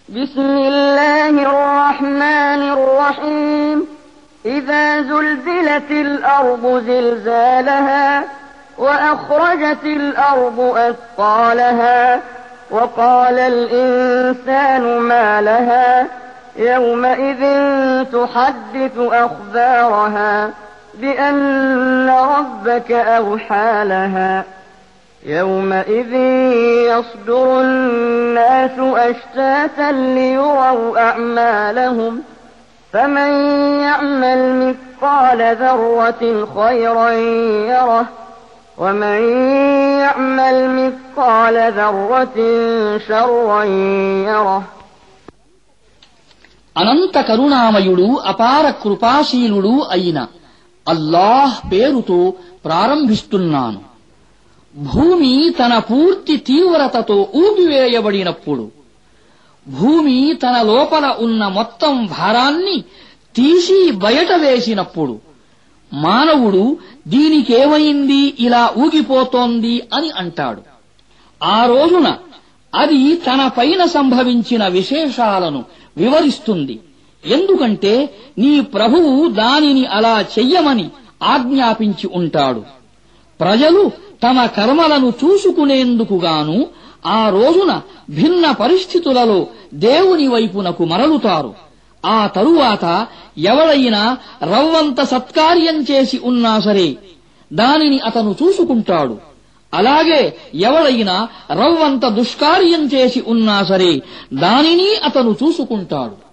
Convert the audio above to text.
بسم الله الرحمن الرحيم إذا زلزلت الأرض زلزالها وأخرجت الأرض أثقالها وقال الإنسان ما لها يومئذ تحدث أخبارها بأن ربك أوحى لها يومئذ يصدر الناس أشتاتا ليروا أعمالهم فمن يعمل مثقال ذرة خيرا يره ومن يعمل مثقال ذرة شرا يره. అనంత కరుణామయుడు అపార కృపాశీలుడు అయిన అల్లాహ్ పేరుతో ప్రారంభిస్తున్నాను. భూమి తన పూర్తి తీవ్రతతో ఊగివేయబడినప్పుడు, భూమి తన లోపల ఉన్న మొత్తం భారాన్ని తీసి బయట వేసినప్పుడు, మానవుడు దీనికేమైంది ఇలా ఊగిపోతోంది అని అంటాడు. ఆ రోజున అది తన పైన సంభవించిన విశేషాలను వివరిస్తుంది. ఎందుకంటే నీ ప్రభువు దానిని అలా చెయ్యమని ఆజ్ఞాపించి ఉంటాడు. ప్రజలు తమ కర్మలను చూసుకునేందుకుగాను ఆ రోజున భిన్న పరిస్థితులలో దేవుని వైపునకు మరలుతారు. ఆ తరువాత ఎవడైనా రవ్వంత సత్కార్యం చేసి ఉన్నా సరే దానిని అతను చూసుకుంటాడు. అలాగే ఎవడైనా రవ్వంత దుష్కార్యం చేసి ఉన్నా సరే దానిని అతను చూసుకుంటాడు.